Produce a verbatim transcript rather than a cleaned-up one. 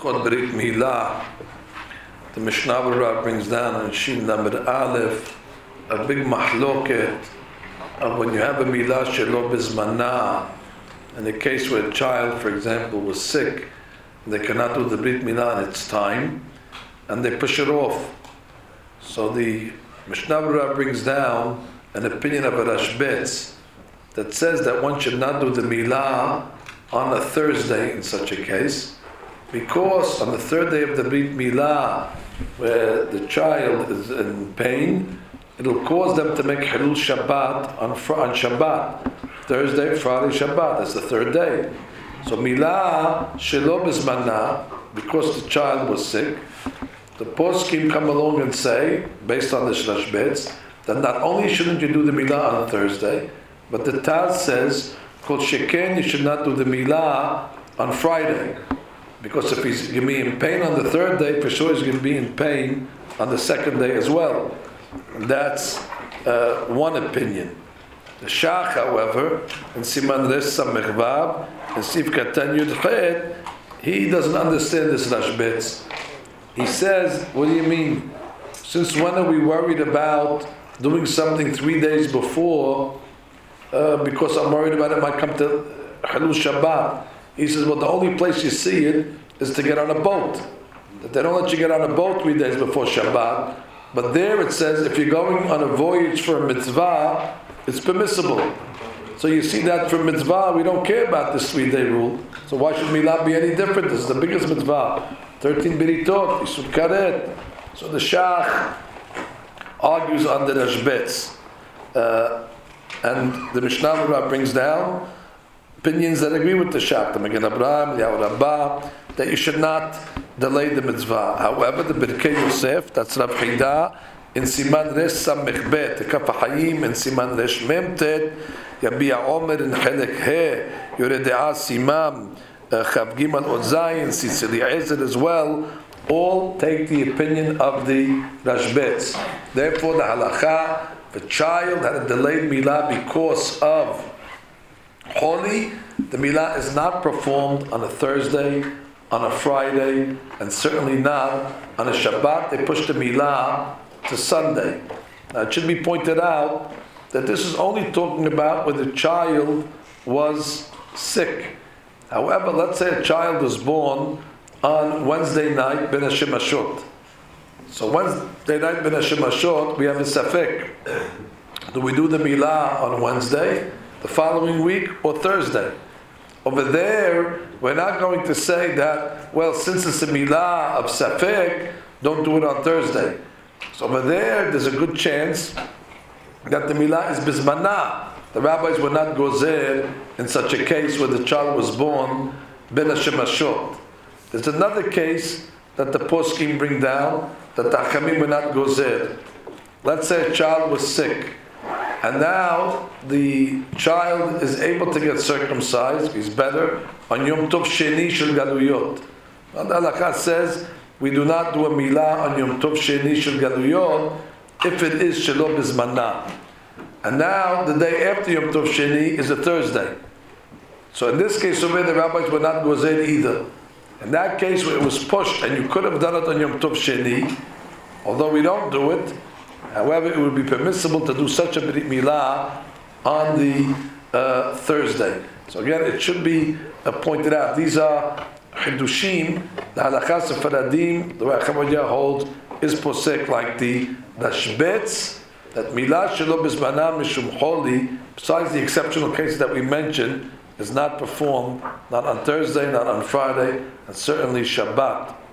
Hilchot Brit Milah. The Mishnah Berurah brings down in Shin Lamed Aleph a big mahloket of when you have a milah shelo bizmana. In the case where a child, for example, was sick, they cannot do the Brit Milah in its time, and they push it off. So the Mishnah Berurah brings down an opinion of a Rashbetz that says that one should not do the Milah on a Thursday in such a case, because on the third day of the Brit Milah, where the child is in pain, it'll cause them to make Hilul Shabbat on, on Shabbat. Thursday, Friday, Shabbat, that's the third day. So Milah Shelo Bizmana, because the child was sick, the poskim come along and say, based on the Rashbetz, that not only shouldn't you do the Milah on Thursday, but the Taz says, Kol Sheken, you should not do the Milah on Friday. Because if he's going to be in pain on the third day, for sure he's going to be in pain on the second day as well. And that's uh, one opinion. The Shach, however, in Siman Resh Samech Vav, in Sif Katan Yud Chet, he doesn't understand this Rashbetz. He says, what do you mean? Since when are we worried about doing something three days before uh, because I'm worried about it might come to Hilul Shabbat? He says, well, the only place you see it is to get on a boat. That they don't let you get on a boat three days before Shabbat. But there it says, if you're going on a voyage for a mitzvah, it's permissible. So you see that for mitzvah, we don't care about this three-day rule. So why should Milah be any different? This is the biggest mitzvah. thirteen biritot, Yisud Karet. So the Shach argues on the Rashbetz. Uh, and the Mishnah Berurah brings down opinions that agree with the Shach, the Magen Avraham, Eliyahu Rabbah, that you should not delay the mitzvah. However, the Birkei Yosef, that's Rav Chida, in Siman Resh Samech Bet, the Kaf HaChaim, in Siman Resh Memtet, Yabia Omer in Chelek He, Yoreh De'ah Simam, Chav Gimel Ozayin, Sisili Ezer as well, all take the opinion of the Rashbetz. Therefore, the halacha, the child had a delayed milah because of Holi, the milah is not performed on a Thursday, on a Friday, and certainly not on a Shabbat. They push the milah to Sunday. Now it should be pointed out that this is only talking about when the child was sick. However, let's say a child was born on Wednesday night, Ben HaShemashot. So Wednesday night, Ben HaShemashot, we have a safek. Do we do the milah on Wednesday, the following week, or Thursday? Over there, we're not going to say that, well, since it's a milah of safek, don't do it on Thursday. So over there, there's a good chance that the milah is bizmana. The rabbis were not gozer in such a case where the child was born ben HaShemashot. There's another case that the poskim bring down that the Hachamim were not gozer. Let's say a child was sick, and now the child is able to get circumcised, he's better, on Yom Tov Sheni Shel Galuyot. And the halakha says, we do not do a milah on Yom Tov Sheni Shel Galuyot if it is Shelo Bizmana. And now, the day after Yom Tov Sheni is a Thursday. So in this case, over the rabbis were not gozer either. In that case, where it was pushed, and you could have done it on Yom Tov Sheni, although we don't do it, however, it would be permissible to do such a Brit Milah on the uh, Thursday. So again, it should be uh, pointed out. These are Hidushim, the Halakha Sefaradim, the way Chavodia holds, is posek like the Rashbetz, that Milah Shelo Bizmana Mishum Holi, besides the exceptional cases that we mentioned, is not performed, not on Thursday, not on Friday, and certainly Shabbat.